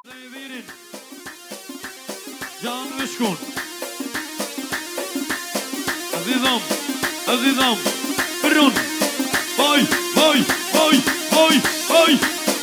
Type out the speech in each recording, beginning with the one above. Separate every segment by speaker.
Speaker 1: بیرین جان بشکن عزیزم برون وای وای وای وای وای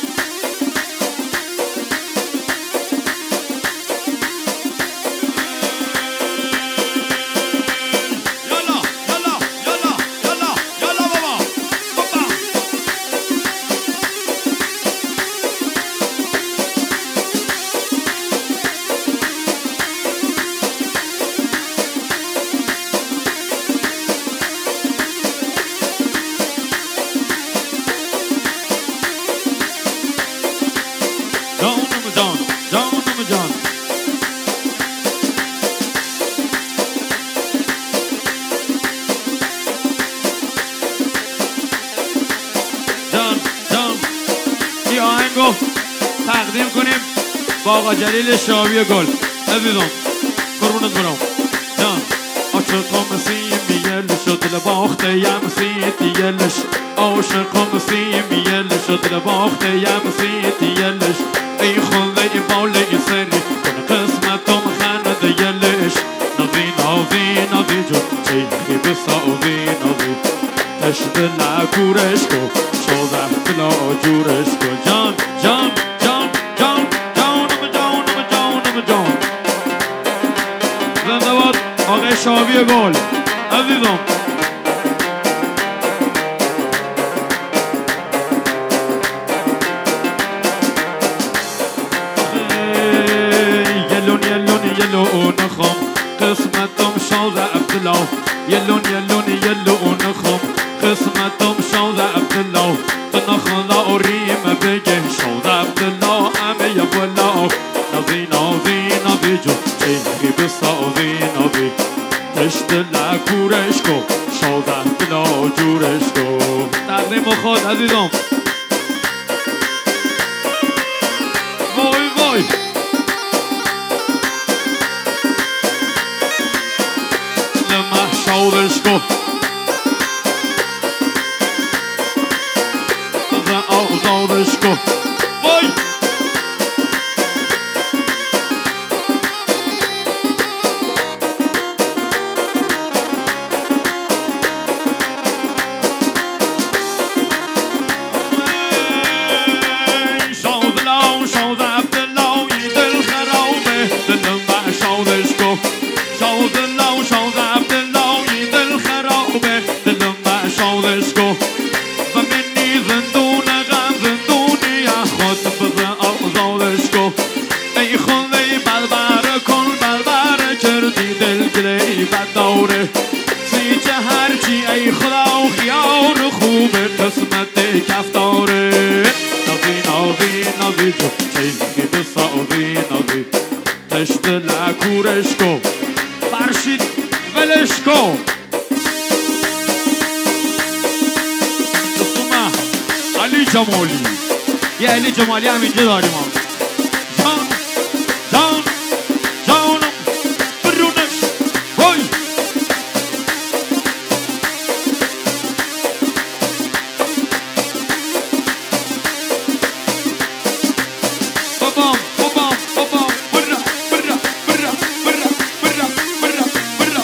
Speaker 1: تقدیم کنیم با آقا جلیل شاوی گل. عزیزم قربونت برم جان عاشقم سیمیلش و دل باختیم سیتیلش عاشقم سیمیلش و دل باختیم سیتیلش ای خلده بالای سری کن قسمتم خنده یلش نازی نازی نازی جو چیخی بسازی نازی تشت لکورش کن شوزه بلا جورش کن جان جان زنده‌باد آقای شاوی گل. عزیزم یلون خم قسمتم شاز عبدالله یلون خم قسمتم شاز عبدالله بنخلا ریم بگه شاز عبدالله همه یبلا نازی نازی نازی جو چیخی بسازی نازی تشت لکورش کو شاز عبدالله جورش کو. تقدیم خود عزیزم وای وای شاورش کو آزادش کو وای شاز عبدالله ای دل خرابه دلم با شاورش کو شاز عبدالله ای دل خرابه دلم با شاورش کو و منی زندون غم زندونی خود بزن آزادش کو ای خونه بلبر کن بلبر کردی دل گلی بد داره سیچه هرچی ای خدا خیار خوبه قسمت کف داره نازی نازی نازی جو چیخی بسازی نازی تشت لکورش کو فرشید ولش کو دوستومه علی جمالی یه علی جمالی هم اینجا داریم جان جان جانم برونش وای بابام برا برا برا برا برا برا برا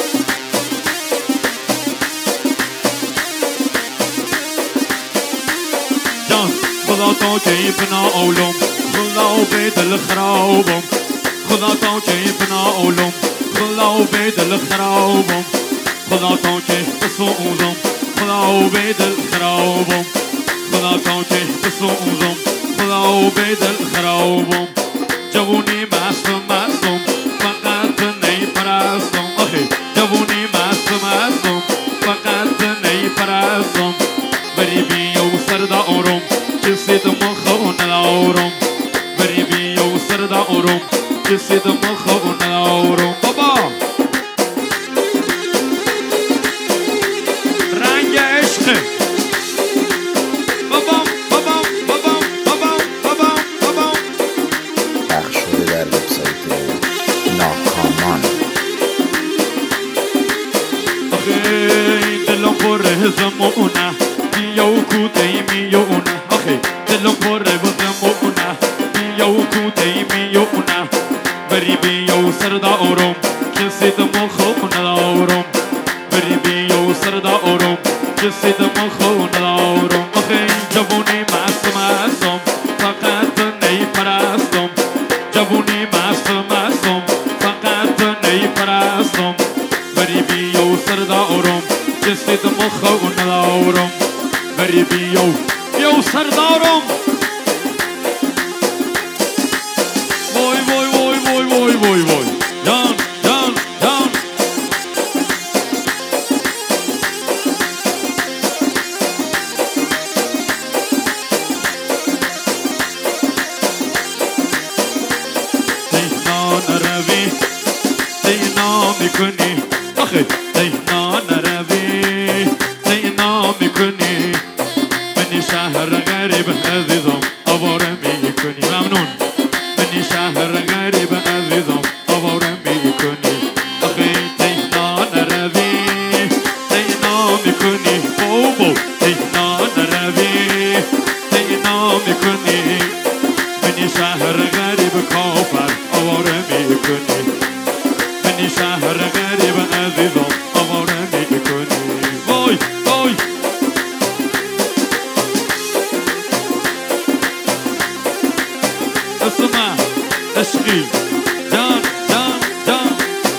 Speaker 1: جان خدا تا جیبنا اولم خدا به دل خرابم خدا تا جیبنا اولم خدا به دل خرابم خدا تا که بسوزم خدا به دل خرابم خدا تا که بسوزم خدا به دل خرابم جوونی مستم فقط نیپرستم آخی جوونی مستم فقط نیپرستم بری بیو سردارم کسی دم خون ندارم بری بیو سردارم کسی دم خون ندارم بابا رنگ عشق بابام
Speaker 2: پخش شده در وبسایت ناکامان.
Speaker 1: آخی دلم پر زمونه بیو کودی میونه آخی دلم پر زمونه بیو کوتی میونه بری بیو سردارم کسی دمو خون ندارم بری بیو سردارم کسی دمو خون ندارم آخه جوونی مستم فقط نیپرستم جوونی مستم فقط نیپرستم بری بیو سردارم کسی دمو خون ندارم بری بیو سردارم وای وای وای وای وای وای وای جان جان جان دینا نروی دینا میکنی آخه دینا نروی دینا میکنی منی شهر غریب عزیزم آواره میکنی ممنون منی شهر غریب عزیزم آواره میکنی آخه دینا نروی دینا میکنی بابا دینا نروی دینا میکنی منی شهر غریب کافر آواره میکنی منی شهر غریب عزیزم آواره میکنی وای وای اسمع عشقی جان جان جان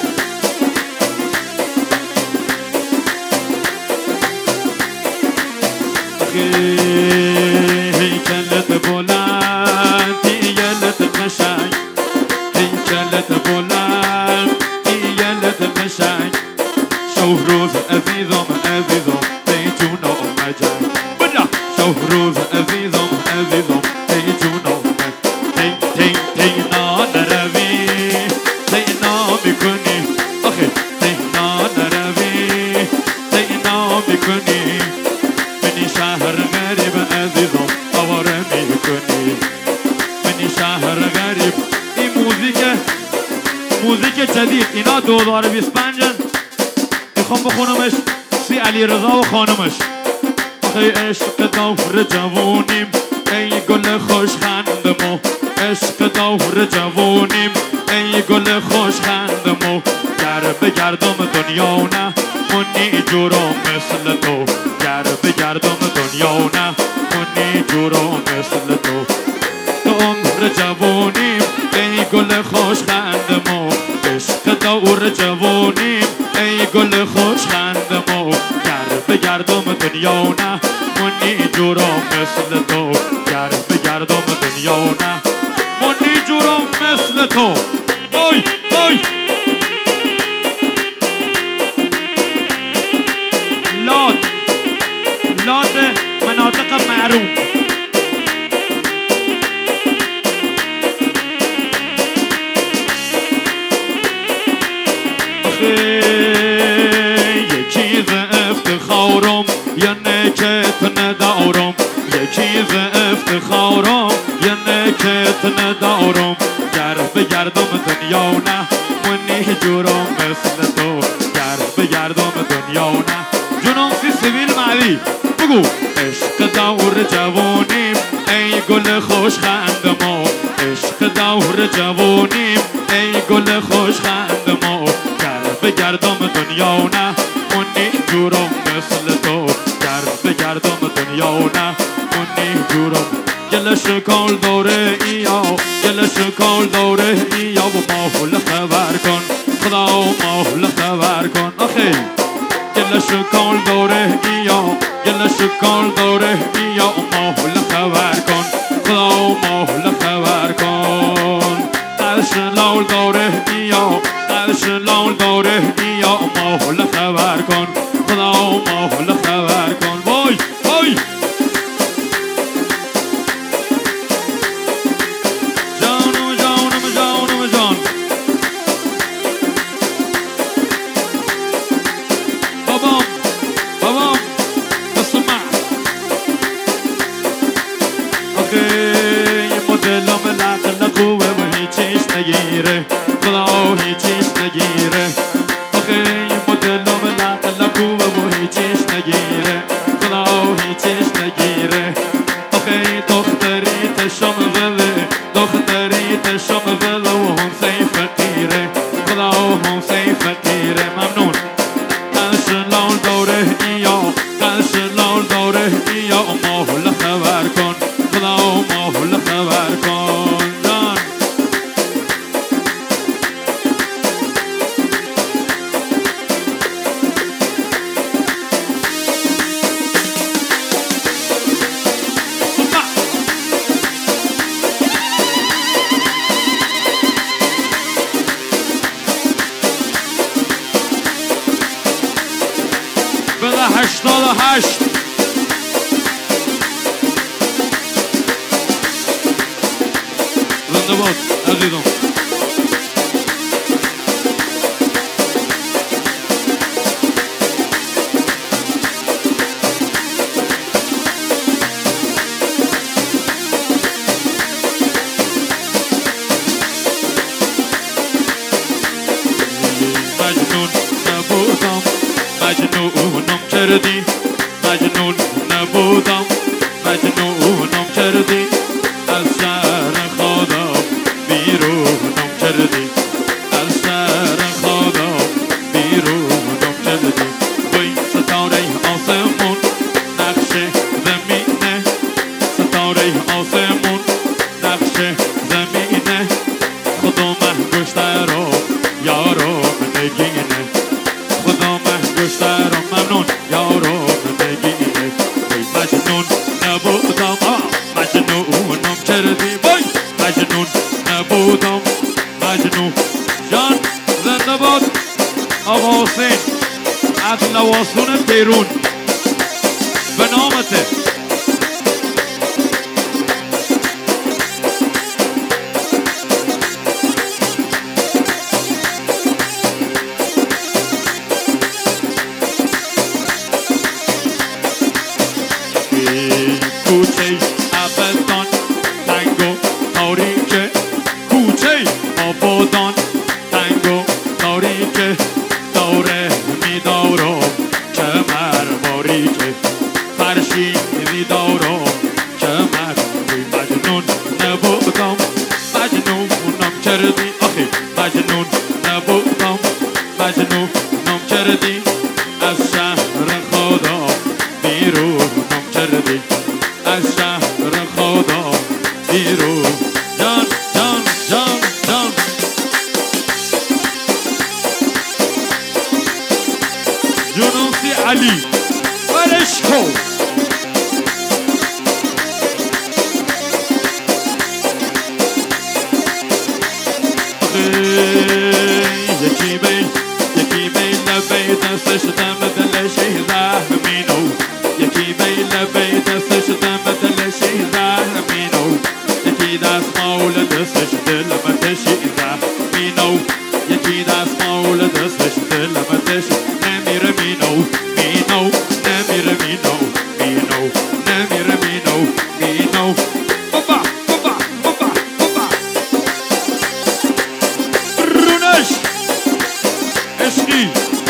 Speaker 1: هیکلت بلند هیکلت قشنگ هیکلت بلند هیکلت قشنگ شوهروز عزیزم عزیزم بیجون آمجنگ بدا شوهروز عزیزم عزیزم بیجون آمجنگ دینا نروی دینا میکنی آخه دینا نروی دینا میکنی منی شهر غریب عزیزم آواره میکنی منی شهر غریب این موزیک جدید اینا 2025 میخوام بخونمش سی علی رضا و خانمش آخه عشق دور جوونیم ای گل خوش خندمو عشق دور جوونیم ای گل خوش خندمو گر بگردم دنیا نه منی جورم مثل تو گر بگردم دنیا نه منی جورم مثل تو عمر جوونیم ای گل خوش خندمو عشق دور جوونیم ای گل خوش خندمو گر بگردم دنیا نه منی جورم مثل تو گر بگردم دنیا نه منی جورم مثل تو اوی اوی لات مناطق معروف یکی ز افتخارم یه نکت ندارم یکی ز افتخارم یه نکت ندارم گر بگردم دنیا نه منی جورم مثل تو گر بگردم دنیا نه جنون سی سویل معلی بگو عشق دور جوانیم ای گل خوش خندمو عشق دور جوانیم ای گل خوش خندمو گر بگردم دنیا نه منی جورم مثل تو گر بگردم دنیا نه منی جورم گل شکال داره ایا گل شکال داره ایا و ماحول خبر کن خدا ماحول خبر کن آخی گل شکال داره ایا گل شکال داره ایا و ماحول خبر کن خدا ماحول خبر کن قرش لال داره ایا قرش لال داره ایا و ماحول خبر کن خدا ماحول خبر کن وای وای نگیره خدا هیچیش نگیره آخه این مدل میت شم دل و هم سی فقیره خدا و هم سی فقیره ممنون قلش لال دوره ایا قلش لال دوره ایا ماهل خبر کن خدا و ماهل خبر کن جان بده 88 زنده باد عزیزم مجنون نبودم مجنونم کردی مجنون نبودم مجنونم کردی از شهر خودم بیرونم کردی از شهر خودم بیرونم کردی وی ستاره آسمون نقش زمینه ستاره آسمون نقش زمینه خودم گشته رو یارو نگینه خدا گشته رو ممنون یارو بگیره وی مجنون نبودم مجنونم کردی وی مجنون نبودم مجنون جان زنده باد آقا حسین از لواسون بیرون به نامته کوچه ابدان تنگ و تاریکه کوچه آبادان تنگ و تاریکه داره میدارم کمر باریکه فرشیدی دارم کمر مجنون نبودم مجنونم کردی آخی مجنون نبودم مجنونم کردی از شهر خدا بیرونم کردی از شهر خدا بیرون جان جان جان جان جنوسی علی برش کن یکی بی لبی دستش دم دلشی زهمینو یکی بی لبی دستش دم دلشی زهمینو یکی دست مول دستش دل متشی زهمینو یکی دست مول دستش دل متشی نمیره مینو مینو نمیره مینو مینو نمیره مینو مینو بابا بابا بابا بابا رونش عشقی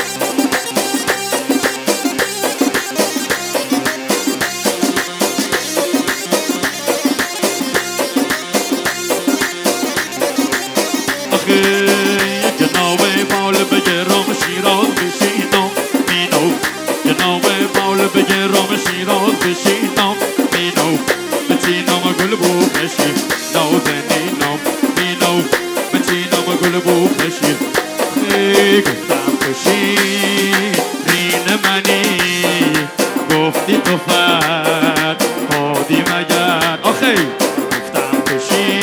Speaker 1: جناب مال بگرام شیراز بشینم مینو جناب مال بگرام شیراز بشینم مینو بچینم گل بو خشی نازنینم مینو بچینم گل بو خشی گفتم خوشی رین منی گفتی تو فرد هادی مگر آخی گفتم خوشی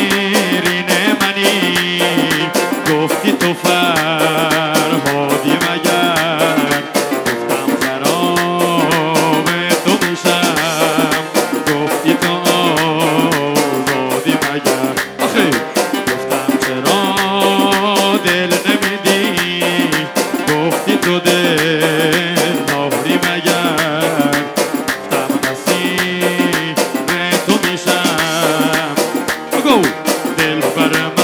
Speaker 1: گفتی تو فرهادی مگر گفتم خراب تو میشم گفتی تو آزادی مگر آخی گفتم چرا دل نمیدی گفتی تو دل ناری مگر گفتم نصیب تو میشم بگو دل برم